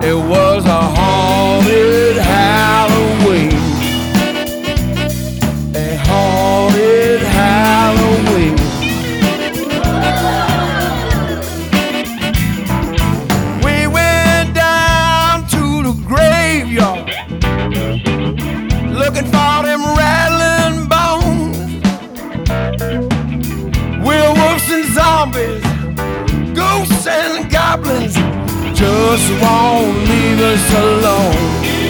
It was a haunted Halloween. A haunted Halloween. We went down to the graveyard looking for them rattling bones. Werewolves and zombies, ghosts and goblins just won't leave us alone.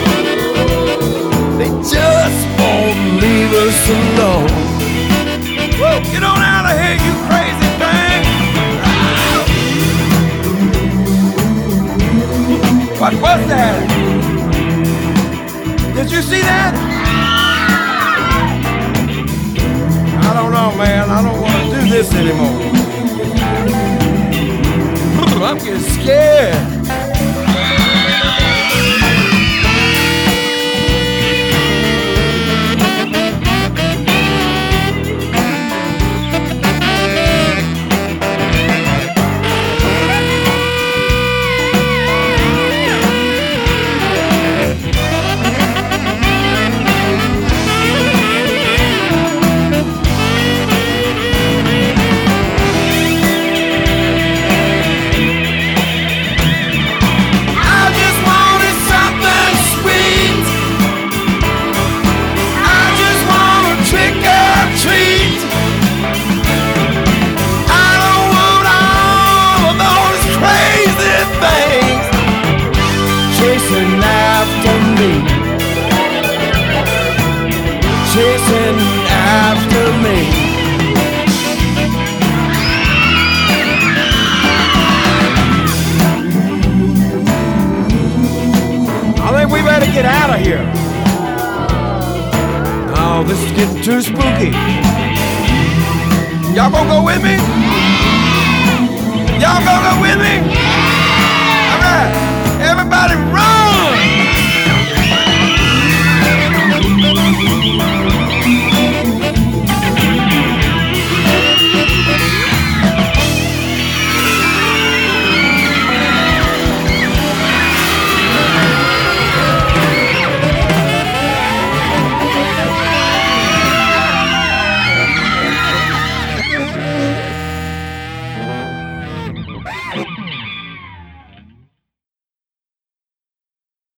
They just won't leave us alone. Woo, get on out of here, you crazy thing. What was that? Did you see that? I don't know, man. I don't want to do this anymore. I'm getting scared. Chasing after me. I think we better get out of here. Oh, this is getting too spooky. Y'all gonna go with me? Y'all gonna go with me?